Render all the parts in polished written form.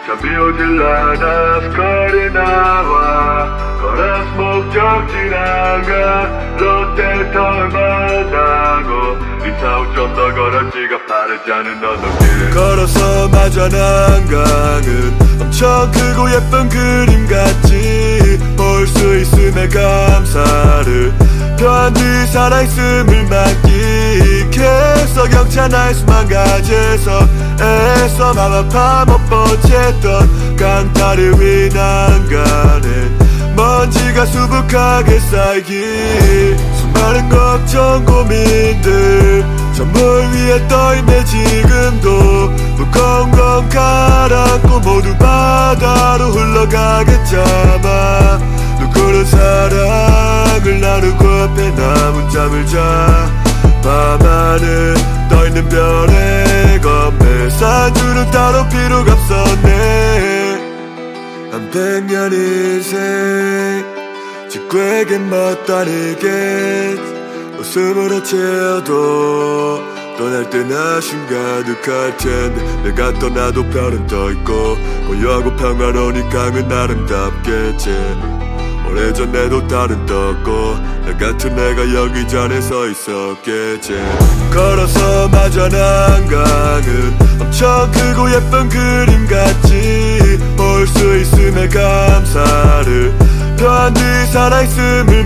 잠이 오질 않아 스컬이 나와 걸어서 목적지 나가 롯데타워 만나고 이차 후 좀 더 걸었지가 빠르지 않은 언덕길 걸어서 마주한 한강은 엄청 크고 예쁜 그림 같지 볼 수 있음에 감사를 표한 뒤 살아있음을 만끽해서 경찬할 수만 가지에서 애써 맘 아파 못 보챘던 강타를 위 난간에 먼지가 수북하게 쌓이기 수많은 걱정 고민들 전물 위에 떠있네 지금도 무거운 건 가라앉고 모두 바다로 흘러가겠잖아 누구는 사랑을 나누고 앞에 남은 잠을 자 밤하늘 떠있는 별의 검에 산주는 따로 필요가 없었네 한 100년 인생 직구에겐 멋다르게 웃음으로 채워도 떠날 땐 아쉬움 가득할 텐데 내가 떠나도 별은 떠있고 고요하고 평화로운 이 강은 아름답겠지 오래전에도 달은 떴고 나 같은 내가 여기 자리에 서 있었겠지 걸어서 마주한 한강은 엄청 크고 예쁜 그림 같지 볼 수 있음에 감사를 표한 뒤 살아있음을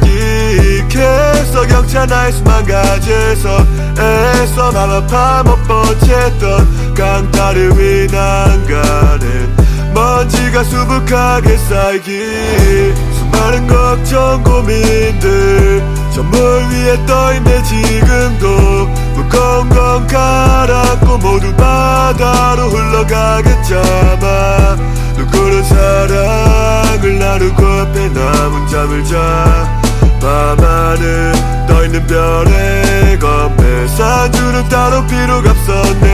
만끽해서 경찬할 수만 가지에서 애써 맘 아파 못 보챘던 강타를 위 난간에 먼지가 수북하게 쌓이기 수많은 걱정 고민들 전물 위에 떠있네 지금도 무거운 건 가라앉고 모두 바다로 흘러가겠잖아 누구는 사랑을 나누고 앞에 남은 잠을 자 밤하늘 떠있는 별의 검에 산주는 따로 필요가 없었네